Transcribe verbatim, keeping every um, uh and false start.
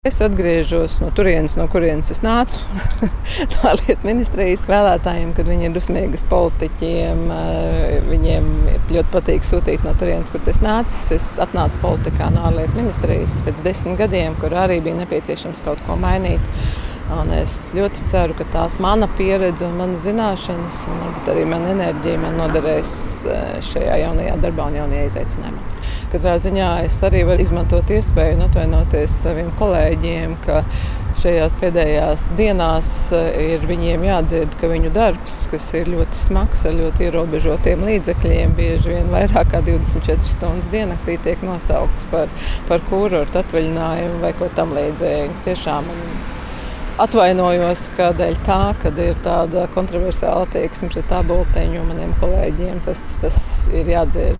Es atgriežos no turienes, no kurienes es nācu, no ārlietu ministrijas vēlētājiem, kad viņi ir dusmīgi uz politiķiem. Viņiem ļoti patīk sūtīt no turienes, kur es nācu. Es atnācu politikā no ārlietu ministrijas pēc desmit gadiem, kur arī bija nepieciešams kaut ko mainīt. Un es ļoti ceru, ka tās mana pieredze un mana zināšanas, un varbūt arī mana enerģija man noderēs šajā jaunajā darbā un jaunajā izaicinājumā. Katrā ziņā es arī varu izmantot iespēju un atvainoties saviem kolēģiem, ka šajās pēdējās dienās ir viņiem jādzird, ka viņu darbs, kas ir ļoti smags, ar ļoti ierobežotiem līdzekļiem, bieži vien vairāk kā divdesmit četras stundas diennaktī tiek nosaukts par, par kurortu atvaļinājumu vai ko tam līdzīgi. Tiešām atvainojos, ka dēļ tā, kad ir tāda kontroversiāla attieksme pret tā bulteņu maniem kolēģiem, tas, tas ir jādzird.